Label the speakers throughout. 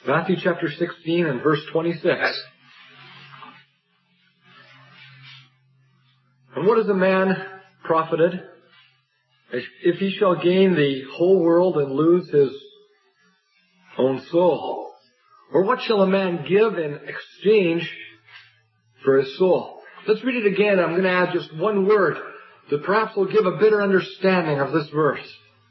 Speaker 1: Matthew chapter 16 and verse 26. And what is a man profited if he shall gain the whole world and lose his own soul? Or what shall a man give in exchange for his soul? Let's read it again. I'm going to add just one word that perhaps will give a better understanding of this verse.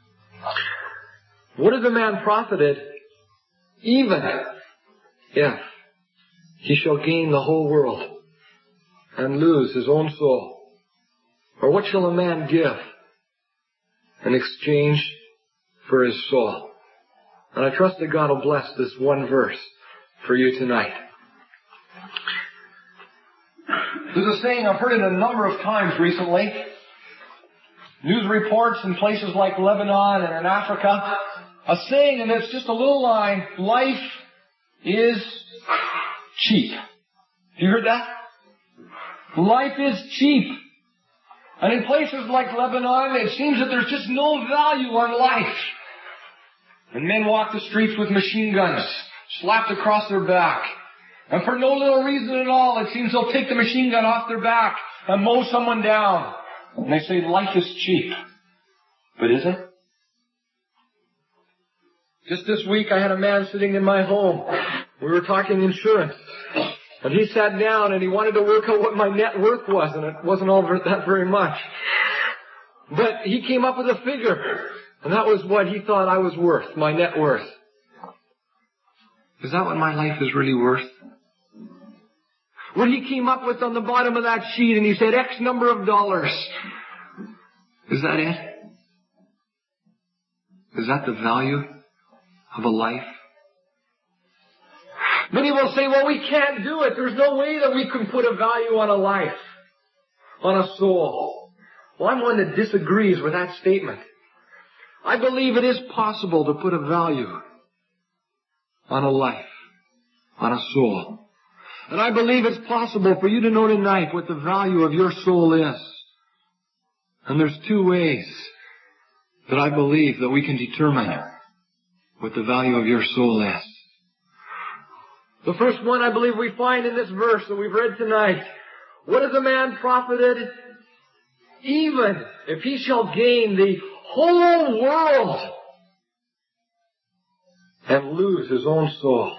Speaker 1: What is a man profited even if he shall gain the whole world and lose his own soul? Or what shall a man give in exchange for his soul? And I trust that God will bless this one verse for you tonight. There's a saying, I've heard it a number of times recently. News reports in places like Lebanon and in Africa. A saying, and it's just a little line, life is cheap. Have you heard that? Life is cheap. And in places like Lebanon, it seems that there's just no value on life. And men walk the streets with machine guns slapped across their back. And for no little reason at all, it seems they'll take the machine gun off their back and mow someone down. And they say life is cheap. But is it? Just this week I had a man sitting in my home. We were talking insurance. And he sat down and he wanted to work out what my net worth was, and it wasn't all that very much. But he came up with a figure, and that was what he thought I was worth, my net worth. Is that what my life is really worth? What he came up with on the bottom of that sheet, and he said X number of dollars. Is that it? Is that the value of a life? Many will say, well, we can't do it. There's no way that we can put a value on a life, on a soul. Well, I'm one that disagrees with that statement. I believe it is possible to put a value on a life, on a soul. And I believe it's possible for you to know tonight what the value of your soul is. And there's two ways that I believe that we can determine what the value of your soul is. The first one I believe we find in this verse that we've read tonight. What is a man profited even if he shall gain the whole world and lose his own soul?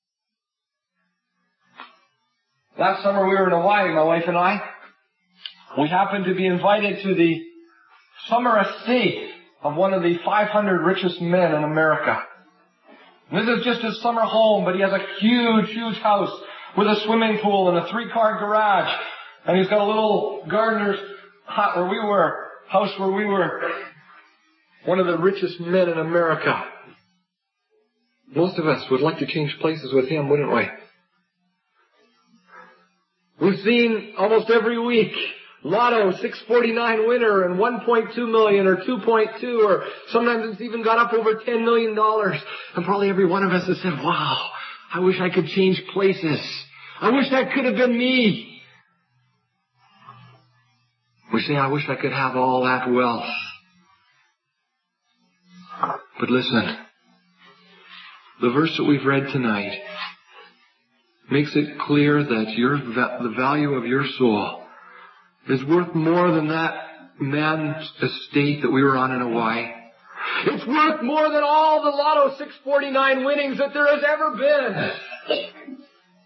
Speaker 1: Last summer we were in Hawaii, my wife and I. We happened to be invited to the summer estate of one of the 500 richest men in America. This is just his summer home, but he has a huge, huge house with a swimming pool and a 3-car garage. And he's got a little gardener's hut where we were, house where we were. One of the richest men in America. Most of us would like to change places with him, wouldn't we? We've seen almost every week Lotto 649 winner and 1.2 million or 2.2 or sometimes it's even got up over $10 million. And probably every one of us has said, wow, I wish I could change places. I wish that could have been me. We say, I wish I could have all that wealth. But listen, the verse that we've read tonight makes it clear that the value of your soul is worth more than that man's estate that we were on in Hawaii. It's worth more than all the Lotto 649 winnings that there has ever been.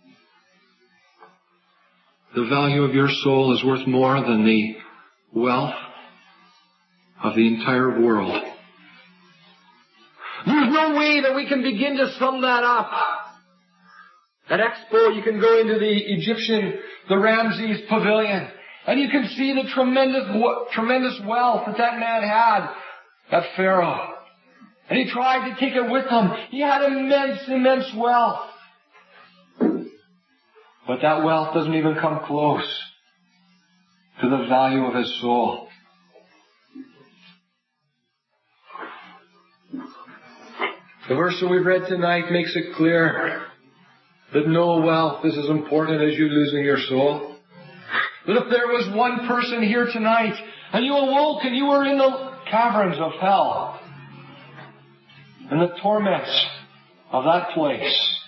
Speaker 1: The value of your soul is worth more than the wealth of the entire world. There's no way that we can begin to sum that up. At Expo, you can go into the Ramses Pavilion, and you can see the tremendous wealth that man had at Pharaoh. And he tried to take it with him. He had immense wealth. But that wealth doesn't even come close to the value of his soul. The verse that we've read tonight makes it clear that no wealth is as important as you losing your soul. That if there was one person here tonight and you awoke and you were in the caverns of hell, in the torments of that place,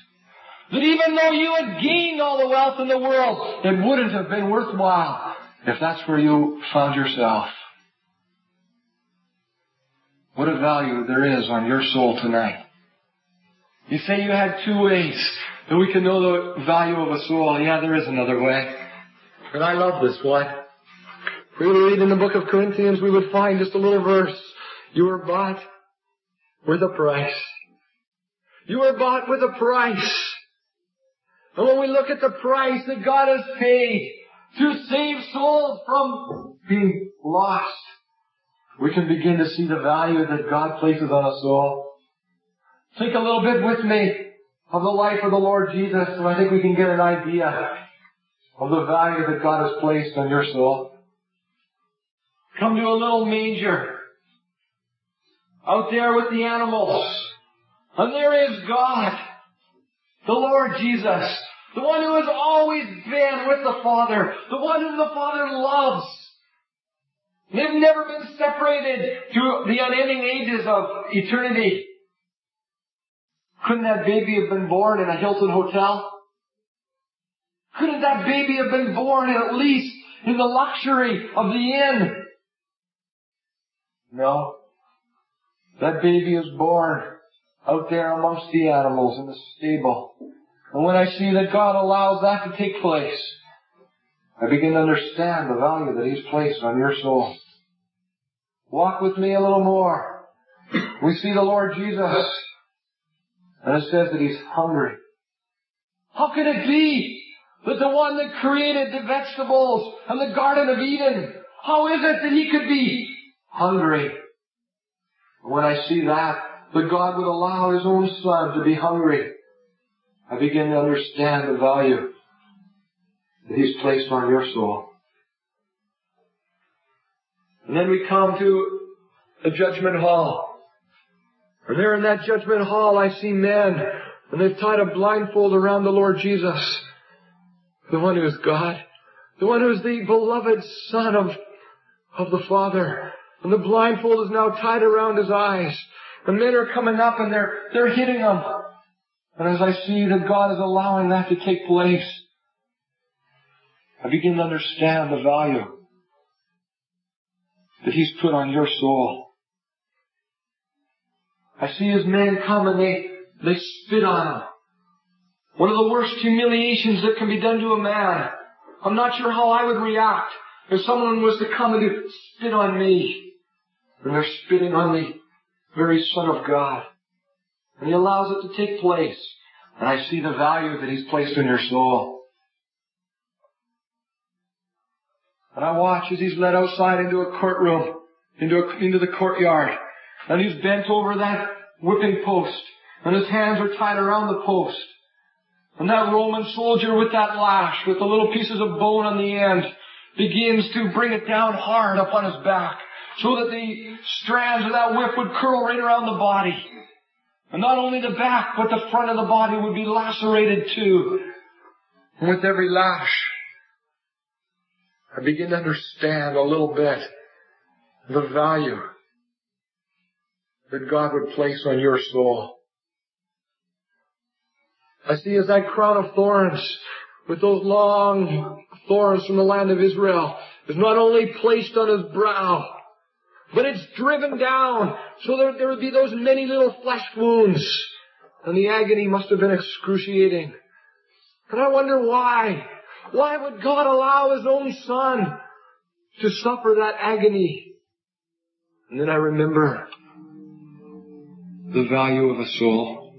Speaker 1: That even though you had gained all the wealth in the world, it wouldn't have been worthwhile if that's where you found yourself. What a value there is on your soul tonight. You say you had two ways that we can know the value of a soul. Yeah, there is another way. But I love this one. If we were to read in the book of Corinthians, we would find just a little verse. You were bought with a price. You were bought with a price. And when we look at the price that God has paid to save souls from being lost, we can begin to see the value that God places on a soul. Think a little bit with me of the life of the Lord Jesus, and I think we can get an idea of the value that God has placed on your soul. Come to a little manger out there with the animals, and there is God, the Lord Jesus, the one who has always been with the Father, the one whom the Father loves. They've never been separated through the unending ages of eternity. Couldn't that baby have been born in a Hilton hotel? Couldn't that baby have been born at least in the luxury of the inn? No. That baby is born out there amongst the animals in the stable. And when I see that God allows that to take place, I begin to understand the value that He's placed on your soul. Walk with me a little more. We see the Lord Jesus, and it says that He's hungry. How can it be that the one that created the vegetables and the Garden of Eden, how is it that He could be hungry? When I see that God would allow His own Son to be hungry, I begin to understand the value that He's placed on your soul. And then we come to the judgment hall. And there in that judgment hall I see men, and they've tied a blindfold around the Lord Jesus, the one who is God, the one who is the beloved Son of the Father. And the blindfold is now tied around His eyes. And men are coming up and they're hitting Him. And as I see that God is allowing that to take place, I begin to understand the value that He's put on your soul. I see His men come and they spit on Him. One of the worst humiliations that can be done to a man. I'm not sure how I would react if someone was to come and spit on me. And they're spitting on the very Son of God. And He allows it to take place. And I see the value that He's placed in your soul. And I watch as He's led outside into a courtroom, into the courtyard. And He's bent over that whipping post. And His hands are tied around the post. And that Roman soldier with that lash, with the little pieces of bone on the end, begins to bring it down hard upon His back, so that the strands of that whip would curl right around the body. And not only the back, but the front of the body would be lacerated too. And with every lash, I begin to understand a little bit the value that God would place on your soul. I see as that crown of thorns, with those long thorns from the land of Israel, is not only placed on His brow, but it's driven down so that there would be those many little flesh wounds. And the agony must have been excruciating. And I wonder why. Why would God allow His own Son to suffer that agony? And then I remember the value of a soul.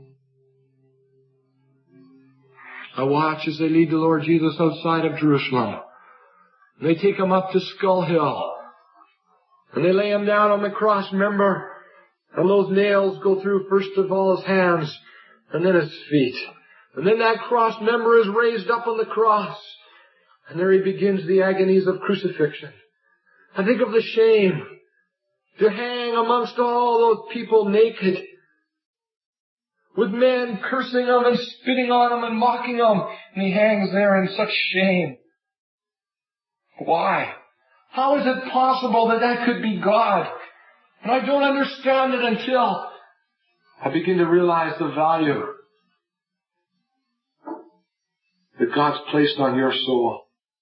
Speaker 1: I watch as they lead the Lord Jesus outside of Jerusalem. And they take Him up to Skull Hill. And they lay Him down on the cross, remember? And those nails go through first of all His hands, and then His feet. And then that cross member is raised up on the cross. And there He begins the agonies of crucifixion. I think of the shame to hang amongst all those people naked, with men cursing Him and spitting on Him and mocking Him. And He hangs there in such shame. Why? How is it possible that that could be God? And I don't understand it until I begin to realize the value that God's placed on your soul.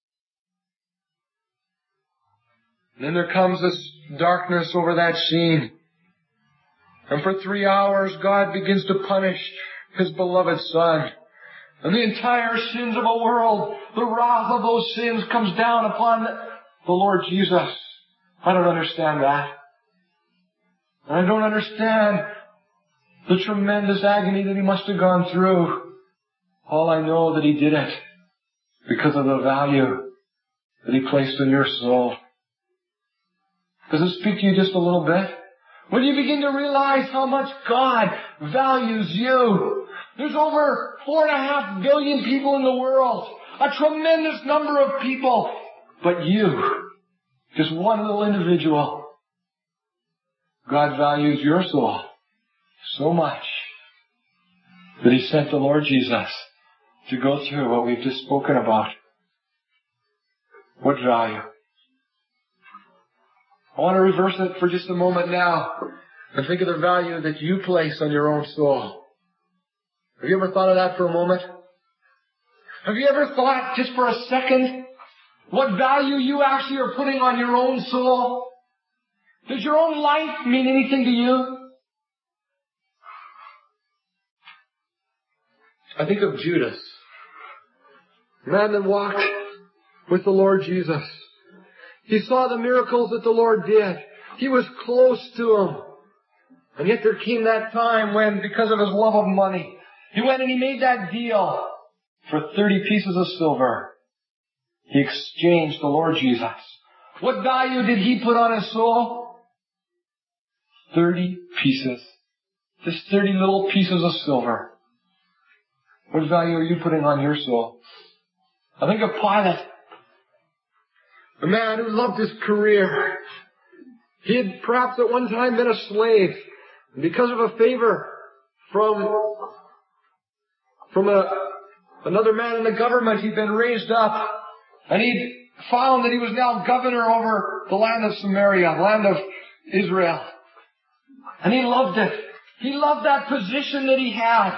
Speaker 1: And then there comes this darkness over that scene. And for 3 hours, God begins to punish His beloved Son. And the entire sins of a world, the wrath of those sins comes down upon the Lord Jesus. I don't understand that. And I don't understand the tremendous agony that He must have gone through. All I know that He did it because of the value that He placed in your soul. Does it speak to you just a little bit? When you begin to realize how much God values you. There's over 4.5 billion people in the world. A tremendous number of people. But you, just one little individual, God values your soul so much that He sent the Lord Jesus to go through what we've just spoken about. What value? I want to reverse it for just a moment now and think of the value that you place on your own soul. Have you ever thought of that for a moment? Have you ever thought just for a second what value you actually are putting on your own soul? Does your own life mean anything to you? I think of Judas, the man that walked with the Lord Jesus. He saw the miracles that the Lord did. He was close to Him. And yet there came that time when, because of his love of money, he went and he made that deal for 30 pieces of silver. He exchanged the Lord Jesus. What value did he put on his soul? 30 pieces. Just 30 little pieces of silver. What value are you putting on your soul? I think of Pilate, a man who loved his career. He had perhaps at one time been a slave. And because of a favor from another man in the government, he'd been raised up. And he'd found that he was now governor over the land of Samaria, the land of Israel. And he loved it. He loved that position that he had.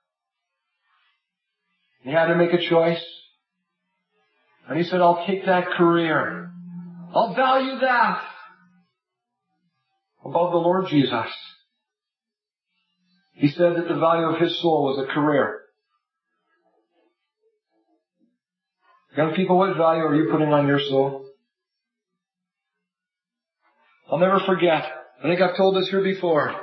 Speaker 1: He had to make a choice. And he said, I'll take that career. I'll value that above the Lord Jesus. He said that the value of his soul was a career. Young people, what value are you putting on your soul? I'll never forget. I think I've told this here before.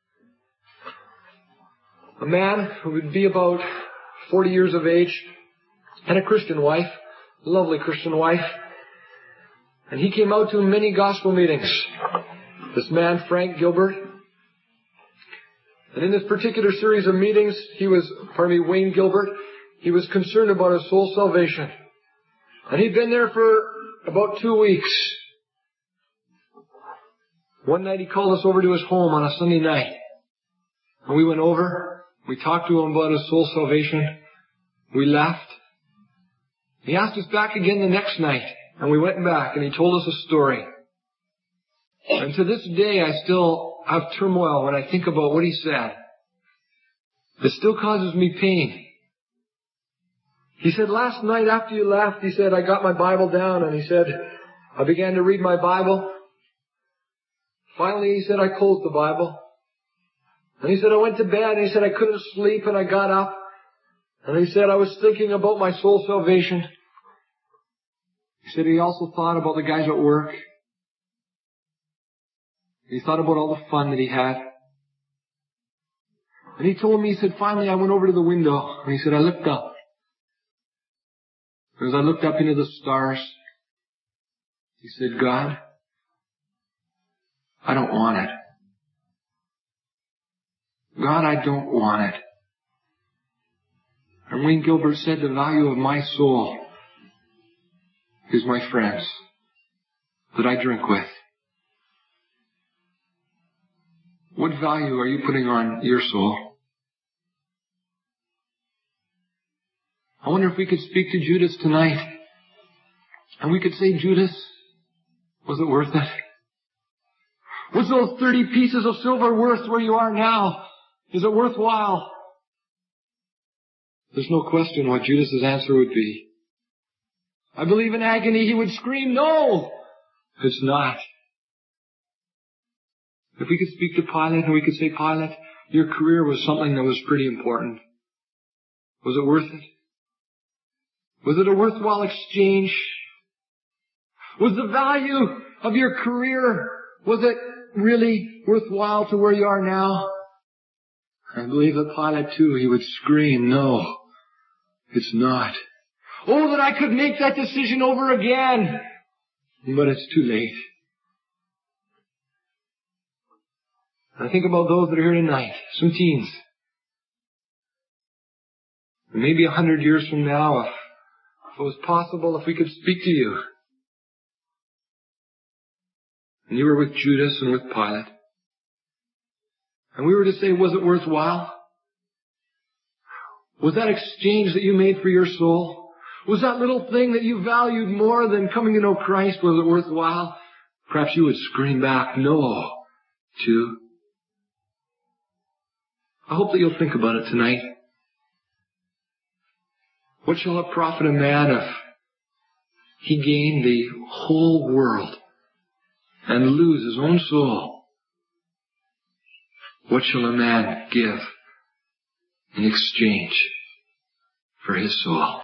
Speaker 1: A man who would be about 40 years of age had a Christian wife, a lovely Christian wife. And he came out to many gospel meetings. This man, Frank Gilbert. And in this particular series of meetings, Wayne Gilbert, he was concerned about his soul salvation. And he'd been there for about 2 weeks. One night he called us over to his home on a Sunday night. And we went over. We talked to him about his soul salvation. We left. He asked us back again the next night. And we went back and he told us a story. And to this day I still have turmoil when I think about what he said. It still causes me pain. He said, last night after you left, he said, I got my Bible down and he said, I began to read my Bible. Finally, he said, I closed the Bible. And he said, I went to bed and he said, I couldn't sleep and I got up. And he said, I was thinking about my soul salvation. He said he also thought about the guys at work. He thought about all the fun that he had. And he told me, he said, finally I went over to the window. And he said, I looked up. As I looked up into the stars, he said, God, I don't want it. God, I don't want it. And Wayne Gilbert said, the value of my soul is my friends that I drink with. What value are you putting on your soul? I wonder if we could speak to Judas tonight. And we could say, Judas, was it worth it? Was those 30 pieces of silver worth where you are now? Is it worthwhile? There's no question what Judas's answer would be. I believe in agony he would scream, no, it's not. If we could speak to Pilate and we could say, Pilate, your career was something that was pretty important. Was it worth it? Was it a worthwhile exchange? Was the value of your career, was it really worthwhile to where you are now? I believe that Pilate too, he would scream, no, it's not. Oh, that I could make that decision over again. But it's too late. I think about those that are here tonight, some teens. Maybe 100 years from now, if it was possible, if we could speak to you. And you were with Judas and with Pilate. And we were to say, was it worthwhile? Was that exchange that you made for your soul? Was that little thing that you valued more than coming to know Christ, was it worthwhile? Perhaps you would scream back, no, too. I hope that you'll think about it tonight. What shall it profit a man if he gain the whole world and lose his own soul? What shall a man give in exchange for his soul?